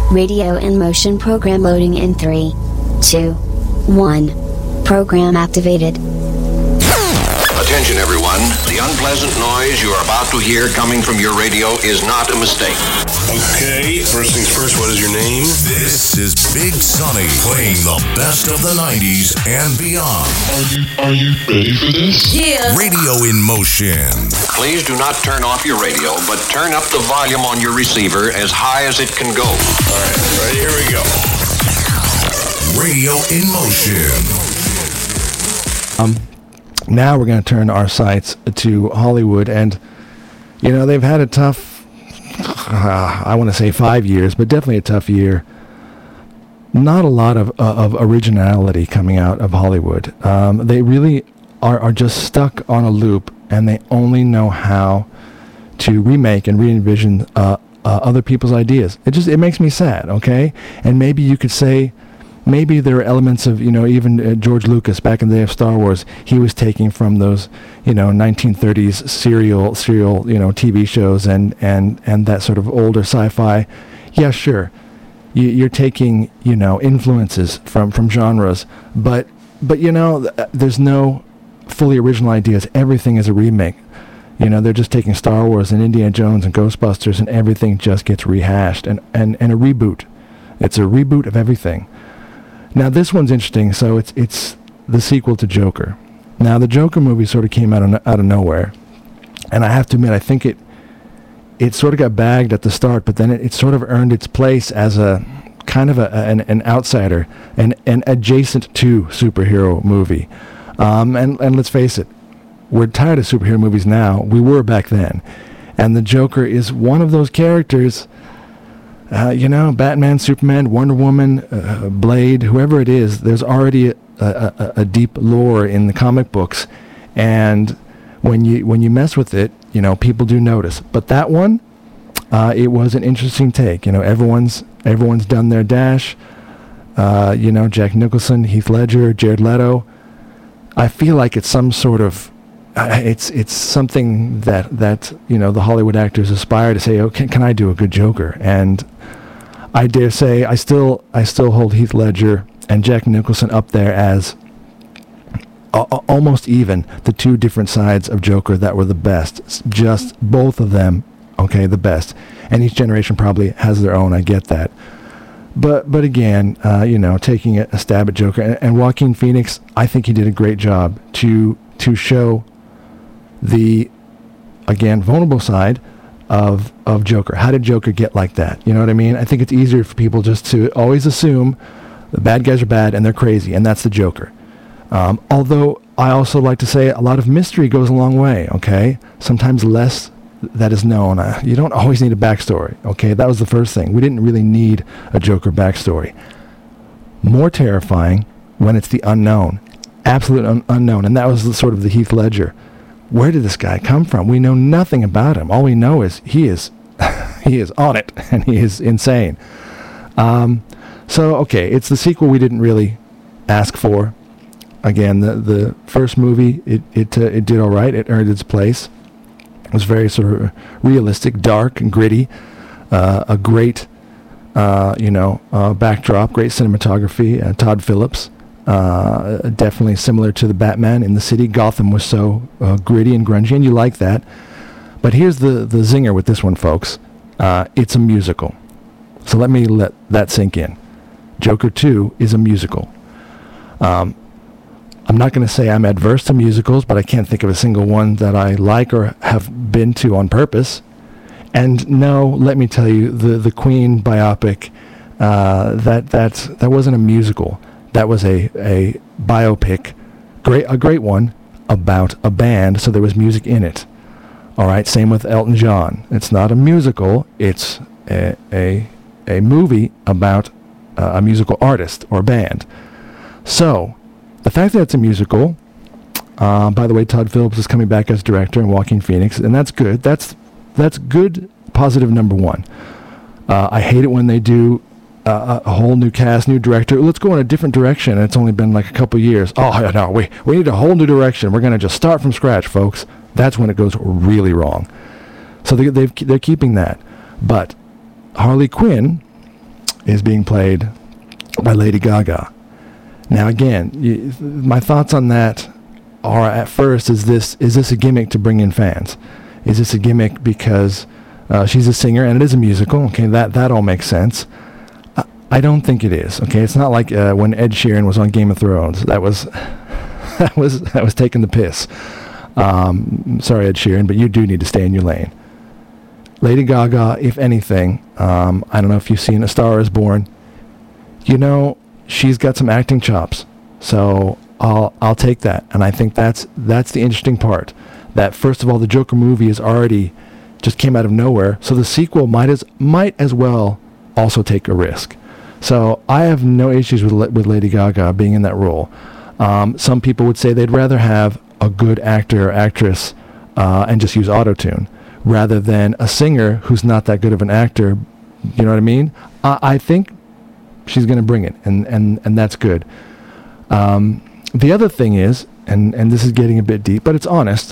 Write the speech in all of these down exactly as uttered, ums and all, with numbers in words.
Radio in motion program loading in three, two, one. Program activated. Attention everyone, the unpleasant noise you are about to hear coming from your radio is not a mistake. Okay, first things first, what is your name? This is Big Sonny playing the best of the nineties and beyond. Are you, are you ready for this? Yeah. Radio in motion. Please do not turn off your radio, but turn up the volume on your receiver as high as it can go. All right, ready, here we go. Radio in motion. Um, now we're going to turn our sights to Hollywood, and, you know, they've had a tough, uh, I want to say five years, but definitely a tough year. Not a lot of uh, of originality coming out of Hollywood. Um, they really are, are just stuck on a loop, and they only know how to remake and re-envision uh, uh, other people's ideas. It just, it makes me sad, okay? And maybe you could say, maybe there are elements of, you know, even uh, George Lucas back in the day of Star Wars, he was taking from those, you know, nineteen thirties serial, serial, you know, T V shows and, and, and that sort of older sci-fi. Yeah, sure. You, you're taking, you know, influences from, from genres, but, but, you know, th- there's no fully original ideas. Everything is a remake. You know, they're just taking Star Wars and Indiana Jones and Ghostbusters, and everything just gets rehashed and, and, and a reboot. It's a reboot of everything. Now, this one's interesting. So it's it's the sequel to Joker. Now, the Joker movie sort of came out of, out of nowhere. And I have to admit, I think it it sort of got bagged at the start, but then it, it sort of earned its place as a kind of a, an, an outsider, an, an adjacent to superhero movie. Um, and, and let's face it, we're tired of superhero movies now. We were back then. And the Joker is one of those characters. Uh, you know, Batman, Superman, Wonder Woman, uh, Blade, whoever it is, there's already a, a, a deep lore in the comic books, and when you when you mess with it, you know, people do notice. But that one, uh, it was an interesting take. You know, everyone's everyone's done their dash. Uh, you know, Jack Nicholson, Heath Ledger, Jared Leto. I feel like it's some sort of Uh, it's it's something that, that you know the Hollywood actors aspire to say, oh, can, can I do a good Joker? And I dare say I still I still hold Heath Ledger and Jack Nicholson up there as a, a, almost even the two different sides of Joker that were the best. S- Just both of them, okay, the best. And each generation probably has their own. I get that. But but again, uh, you know, taking a, a stab at Joker and, and Joaquin Phoenix, I think he did a great job to to show the, again, vulnerable side of of Joker. How did Joker get like that? You know what I mean? I think it's easier for people just to always assume the bad guys are bad and they're crazy, and that's the Joker. Um, although I also like to say a lot of mystery goes a long way, okay? Sometimes less that is known. Uh, you don't always need a backstory, okay? That was the first thing. We didn't really need a Joker backstory. More terrifying when it's the unknown. Absolute un- unknown. And that was the, sort of the Heath Ledger. Where did this guy come from? We know nothing about him. All we know is he is he is on it, and he is insane. Um, so, okay, it's the sequel we didn't really ask for. Again, the the first movie, it it uh, it did all right. It earned its place. It was very sort of realistic, dark, and gritty. Uh, a great, uh, you know, uh, backdrop, great cinematography. Uh, Todd Phillips. Uh, definitely similar to the Batman in the city. Gotham was so uh, gritty and grungy, and you like that. But here's the, the zinger with this one, folks. Uh, it's a musical. So let me let that sink in. Joker two is a musical. Um, I'm not going to say I'm adverse to musicals, but I can't think of a single one that I like or have been to on purpose. And no, let me tell you, the, the Queen biopic, uh, that, that's, that wasn't a musical. That was a, a biopic, great a great one, about a band, so there was music in it. All right, same with Elton John. It's not a musical, it's a a, a movie about uh, a musical artist or band. So, the fact that it's a musical, uh, by the way, Todd Phillips is coming back as director and Joaquin Phoenix, and that's good. That's, that's good, positive number one. Uh, I hate it when they do Uh, a whole new cast, new director. Let's go in a different direction. It's only been like a couple years. Oh, no, we, we need a whole new direction. We're going to just start from scratch, folks. That's when it goes really wrong. So they, they've, they're keeping that. But Harley Quinn, is being played by Lady Gaga. Now again, you, my thoughts on that are, at first, is this is this a gimmick to bring in fans? Is this a gimmick because uh, she's a singer and it is a musical? Okay, that, that all makes sense. I, I don't think it is. Okay, it's not like uh, when Ed Sheeran was on Game of Thrones. That was that was that was taking the piss. Um, sorry, Ed Sheeran, but you do need to stay in your lane. Lady Gaga, if anything, um, I don't know if you've seen A Star Is Born. You know, she's got some acting chops, so I'll I'll take that. And I think that's that's the interesting part. That first of all, the Joker movie is already just came out of nowhere, so the sequel might as might as well also take a risk. So I have no issues with with Lady Gaga being in that role. Um, some people would say they'd rather have a good actor or actress uh, and just use autotune rather than a singer who's not that good of an actor. You know what I mean? I, I think she's going to bring it, and, and, and that's good. Um, the other thing is, and, and this is getting a bit deep, but it's honest,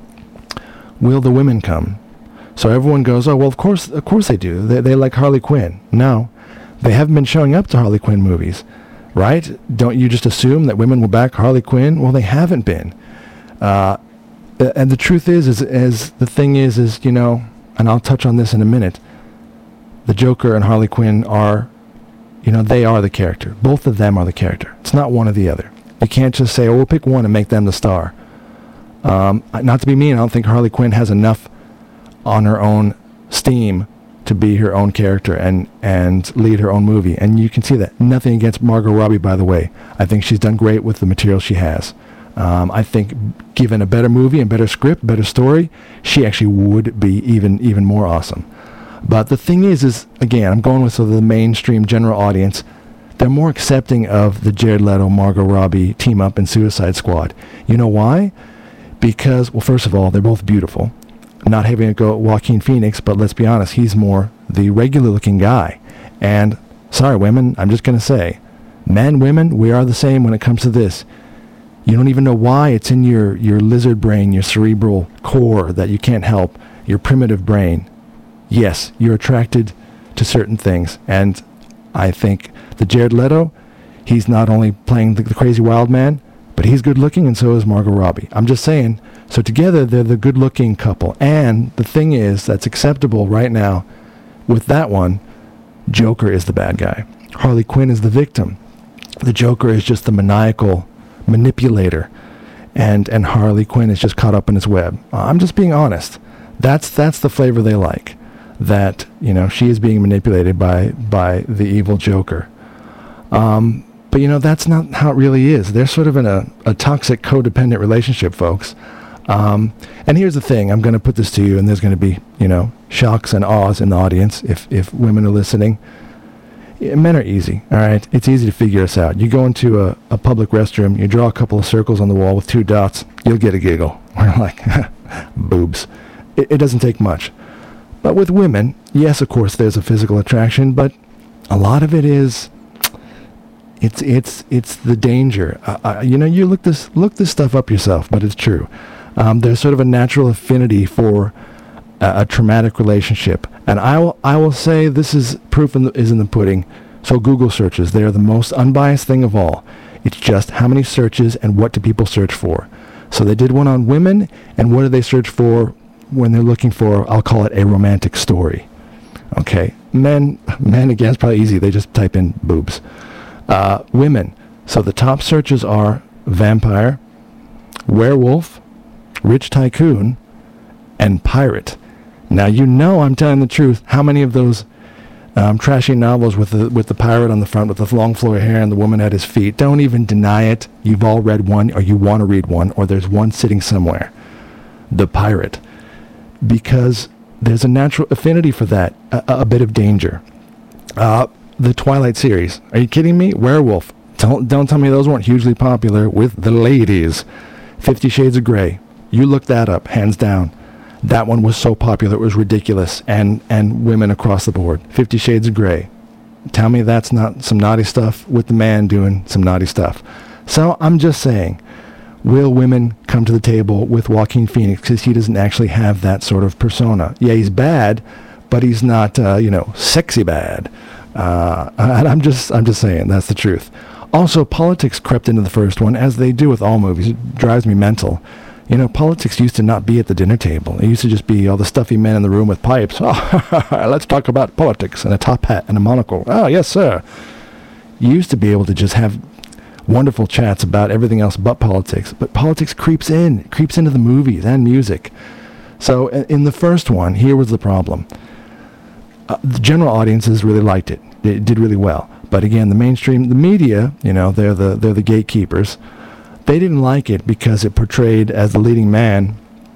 will the women come? So everyone goes, oh, well, of course of course they do. They, they like Harley Quinn. No, they haven't been showing up to Harley Quinn movies, right? Don't you just assume that women will back Harley Quinn? Well, they haven't been. Uh, and the truth is, is, is the thing is, is, you know, and I'll touch on this in a minute, the Joker and Harley Quinn are, you know, they are the character. Both of them are the character. It's not one or the other. You can't just say, oh, we'll pick one and make them the star. Um, not to be mean, I don't think Harley Quinn has enough on her own steam to be her own character and, and lead her own movie. And you can see that. Nothing against Margot Robbie, by the way. I think she's done great with the material she has. Um, I think given a better movie and better script, better story, she actually would be even even more awesome. But the thing is, is again, I'm going with sort of the mainstream general audience. They're more accepting of the Jared Leto, Margot Robbie team up in Suicide Squad. You know why? Because, well, first of all, they're both beautiful. I'm not having to go at Joaquin Phoenix, but let's be honest, he's more the regular-looking guy. And, sorry, women, I'm just going to say, men, women, we are the same when it comes to this. You don't even know why. It's in your, your lizard brain, your cerebral core that you can't help, your primitive brain. Yes, you're attracted to certain things. And I think the Jared Leto, he's not only playing the, the crazy wild man, but he's good looking, and so is Margot Robbie. I'm just saying, so together they're the good looking couple. And the thing is, that's acceptable right now. With that one, Joker is the bad guy. Harley Quinn is the victim. The Joker is just the maniacal manipulator, and and Harley Quinn is just caught up in his web. Uh, I'm just being honest. That's that's the flavor they like. That, you know, she is being manipulated by by the evil Joker. Um, but you know, that's not how it really is. They're sort of in a, a toxic codependent relationship, folks. Um, and here's the thing. I'm going to put this to you, and there's going to be, you know, shocks and awes in the audience if if women are listening. Yeah, men are easy, all right? It's easy to figure us out. You go into a, a public restroom, you draw a couple of circles on the wall with two dots, you'll get a giggle. We're like, boobs. It, it doesn't take much. But with women, yes, of course, there's a physical attraction, but a lot of it is, it's it's it's the danger. Uh, uh, you know, you look this look this stuff up yourself, but it's true. Um, there's sort of a natural affinity for a, a traumatic relationship. And I will, I will say this is proof in the, is in the pudding. So Google searches, they're the most unbiased thing of all. It's just how many searches and what do people search for. So they did one on women, and what do they search for when they're looking for, I'll call it a romantic story. Okay, men, men again, it's probably easy. They just type in boobs. Uh, women, so the top searches are vampire, werewolf, rich tycoon, and pirate. Now, you know I'm telling the truth. How many of those um, trashy novels with the with the pirate on the front with the long flowing hair and the woman at his feet, don't even deny it. You've all read one, or you want to read one, or there's one sitting somewhere. The pirate. Because there's a natural affinity for that, a, a bit of danger. Uh, the Twilight series. Are you kidding me? Werewolf. Don't, don't tell me those weren't hugely popular with the ladies. Fifty Shades of Grey. You look that up, hands down. That one was so popular, it was ridiculous, and, and women across the board. Fifty Shades of Grey. Tell me that's not some naughty stuff with the man doing some naughty stuff. So I'm just saying, will women come to the table with Joaquin Phoenix because he doesn't actually have that sort of persona? Yeah, he's bad, but he's not, uh, you know, sexy bad. Uh, and I'm just, I'm just saying, that's the truth. Also, politics crept into the first one, as they do with all movies. It drives me mental. You know, politics used to not be at the dinner table. It used to just be all the stuffy men in the room with pipes. Oh, let's talk about politics, and a top hat and a monocle. Oh, yes, sir. You used to be able to just have wonderful chats about everything else but politics. But politics creeps in, creeps into the movies and music. So in the first one, here was the problem. Uh, the general audiences really liked it. It did really well. But again, the mainstream, the media, you know, they're the they're the gatekeepers. They didn't like it because it portrayed as the leading man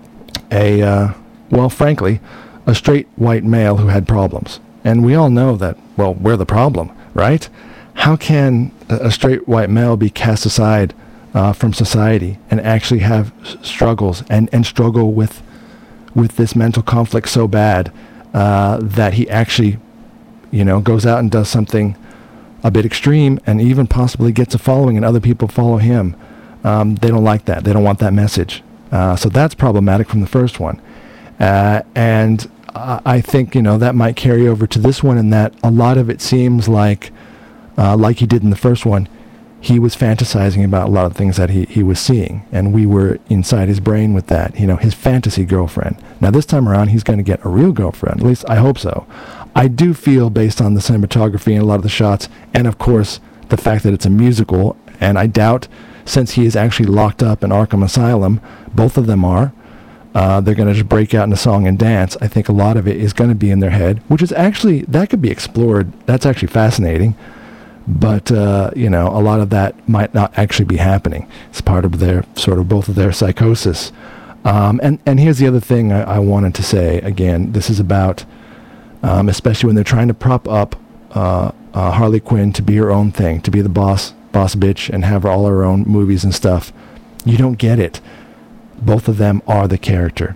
a, uh, well, frankly, a straight white male who had problems. And we all know that, well, we're the problem, right? How can a, a straight white male be cast aside uh, from society and actually have s- struggles and, and struggle with with this mental conflict so bad uh, that he actually, you know, goes out and does something a bit extreme and even possibly gets a following and other people follow him? Um, they don't like that. They don't want that message. Uh, so that's problematic from the first one. Uh, and I, I think, you know, that might carry over to this one in that a lot of it seems like, uh, like he did in the first one, he was fantasizing about a lot of things that he, he was seeing. And we were inside his brain with that, you know, his fantasy girlfriend. Now this time around, he's going to get a real girlfriend. At least I hope so. I do feel, based on the cinematography and a lot of the shots, and of course, the fact that it's a musical, and I doubt, since he is actually locked up in Arkham Asylum, both of them are, uh, they're going to just break out into song and dance. I think a lot of it is going to be in their head, which is actually, that could be explored. That's actually fascinating. But, uh, you know, a lot of that might not actually be happening. It's part of their, sort of both of their psychosis. Um, and, and here's the other thing I, I wanted to say. Again, this is about, um, especially when they're trying to prop up uh, uh, Harley Quinn to be her own thing, to be the boss, boss bitch, and have all her own movies and stuff. You don't get it. Both of them are the character.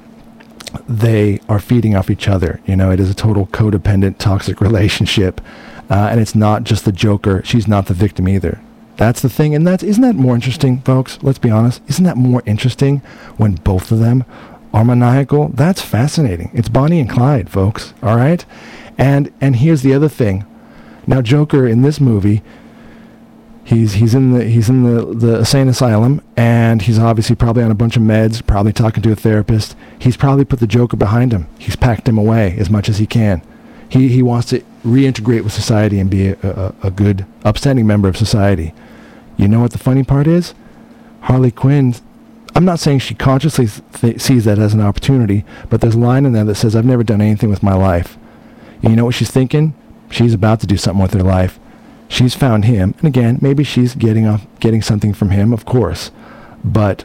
They are feeding off each other. You know, it is a total codependent, toxic relationship. Uh, and it's not just the Joker. She's not the victim either. That's the thing. And that's, isn't that more interesting, folks? Let's be honest. Isn't that more interesting when both of them are maniacal? That's fascinating. It's Bonnie and Clyde, folks. All right? And and here's the other thing. Now, Joker in this movie, he's he's in the he's in the, the insane asylum, and he's obviously probably on a bunch of meds, probably talking to a therapist. He's probably put the Joker behind him. He's packed him away as much as he can. He he wants to reintegrate with society and be a, a, a good, upstanding member of society. You know what the funny part is? Harley Quinn, I'm not saying she consciously th- sees that as an opportunity, but there's a line in there that says, I've never done anything with my life. And you know what she's thinking? She's about to do something with her life. She's found him, and again, maybe she's getting off, getting something from him, of course, but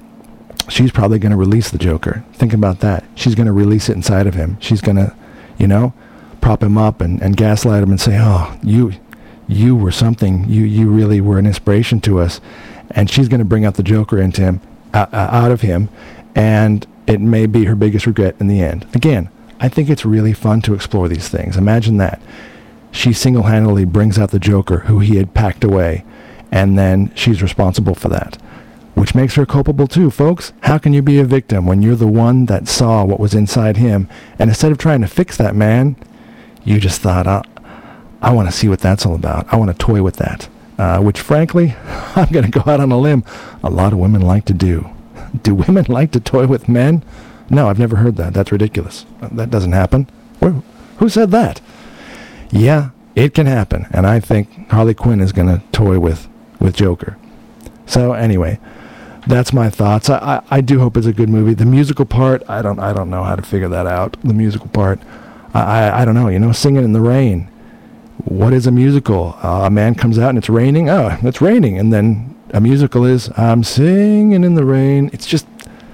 she's probably going to release the Joker. Think about that. She's going to release it inside of him. She's going to, you know, prop him up and, and gaslight him and say, oh, you you were something. You you really were an inspiration to us. And she's going to bring out the Joker into him, uh, out of him, and it may be her biggest regret in the end. Again, I think it's really fun to explore these things. Imagine that. She single-handedly brings out the Joker who he had packed away, and then she's responsible for that, which makes her culpable too, folks. How can you be a victim when you're the one that saw what was inside him, and instead of trying to fix that man, you just thought, oh, I want to see what that's all about. I want to toy with that, uh, which frankly, I'm going to go out on a limb. A lot of women like to do. Do women like to toy with men? No, I've never heard that. That's ridiculous. That doesn't happen. Who, who said that? Yeah, it can happen, and I think Harley Quinn is going to toy with, with Joker. So anyway, that's my thoughts. I, I, I do hope it's a good movie. The musical part, I don't I don't know how to figure that out. The musical part, I I, I don't know. You know, Singing in the Rain. What is a musical? Uh, a man comes out and it's raining. Oh, it's raining, and then a musical is I'm singing in the rain. It's just,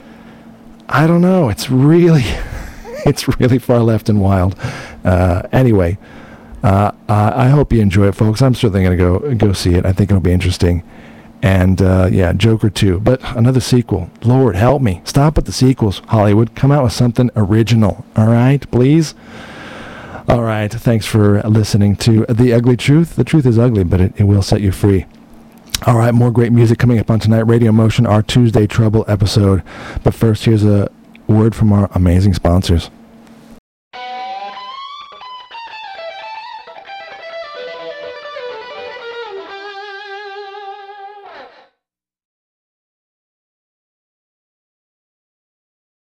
I don't know. It's really, it's really far left and wild. Uh, anyway. Uh, I hope you enjoy it, folks. I'm certainly going to go go see it. I think it'll be interesting. And, uh, yeah, Joker two. But another sequel. Lord, help me. Stop with the sequels, Hollywood. Come out with something original. All right, please? All right. Thanks for listening to The Ugly Truth. The truth is ugly, but it, it will set you free. All right, more great music coming up on tonight. Radio Motion, our Tuesday Trouble episode. But first, here's a word from our amazing sponsors.